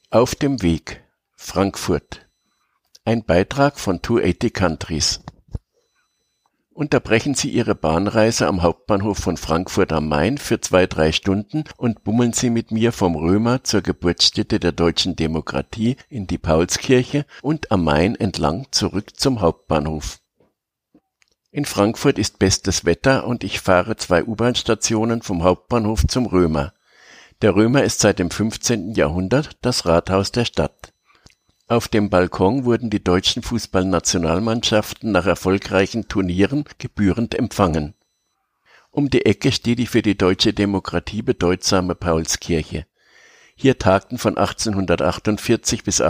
Auf dem Weg, Frankfurt. Ein Beitrag von 280 Countries. Unterbrechen Sie Ihre Bahnreise am Hauptbahnhof von Frankfurt am Main für 2-3 Stunden und bummeln Sie mit mir vom Römer zur Geburtsstätte der deutschen Demokratie in die Paulskirche und am Main entlang zurück zum Hauptbahnhof. In Frankfurt ist bestes Wetter und ich fahre 2 U-Bahn-Stationen vom Hauptbahnhof zum Römer. Der Römer ist seit dem 15. Jahrhundert das Rathaus der Stadt. Auf dem Balkon wurden die deutschen Fußballnationalmannschaften nach erfolgreichen Turnieren gebührend empfangen. Um die Ecke steht die für die deutsche Demokratie bedeutsame Paulskirche. Hier tagten von 1848 bis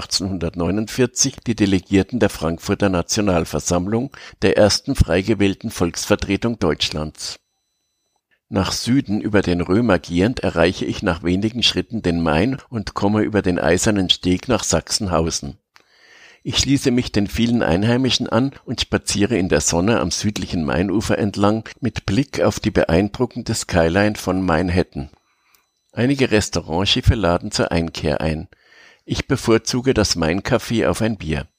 1849 die Delegierten der Frankfurter Nationalversammlung, der ersten frei gewählten Volksvertretung Deutschlands. Nach Süden über den Römer gehend erreiche ich nach wenigen Schritten den Main und komme über den Eisernen Steg nach Sachsenhausen. Ich schließe mich den vielen Einheimischen an und spaziere in der Sonne am südlichen Mainufer entlang mit Blick auf die beeindruckende Skyline von Manhattan. Einige Restaurantschiffe laden zur Einkehr ein. Ich bevorzuge das Main-Café auf ein Bier.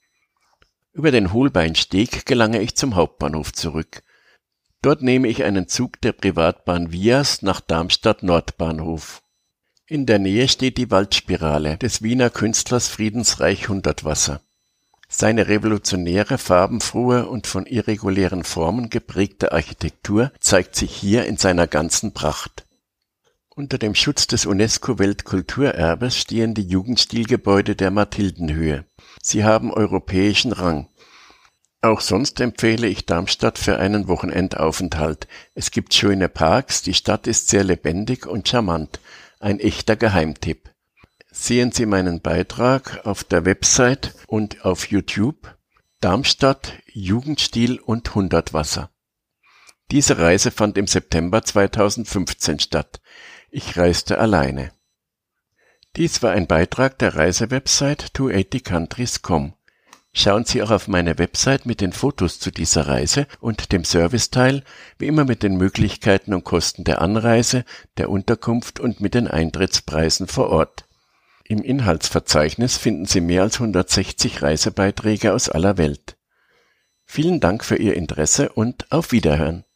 Über den Holbeinsteg gelange ich zum Hauptbahnhof zurück. Dort nehme ich einen Zug der Privatbahn Vias nach Darmstadt Nordbahnhof. In der Nähe steht die Waldspirale des Wiener Künstlers Friedensreich Hundertwasser. Seine revolutionäre, farbenfrohe und von irregulären Formen geprägte Architektur zeigt sich hier in seiner ganzen Pracht. Unter dem Schutz des UNESCO-Weltkulturerbes stehen die Jugendstilgebäude der Mathildenhöhe. Sie haben europäischen Rang. Auch sonst empfehle ich Darmstadt für einen Wochenendaufenthalt. Es gibt schöne Parks, die Stadt ist sehr lebendig und charmant. Ein echter Geheimtipp. Sehen Sie meinen Beitrag auf der Website und auf YouTube Darmstadt, Jugendstil und Hundertwasser. Diese Reise fand im September 2015 statt. Ich reiste alleine. Dies war ein Beitrag der Reisewebsite 280countries.com. Schauen Sie auch auf meine Website mit den Fotos zu dieser Reise und dem Serviceteil, wie immer mit den Möglichkeiten und Kosten der Anreise, der Unterkunft und mit den Eintrittspreisen vor Ort. Im Inhaltsverzeichnis finden Sie mehr als 160 Reisebeiträge aus aller Welt. Vielen Dank für Ihr Interesse und auf Wiederhören.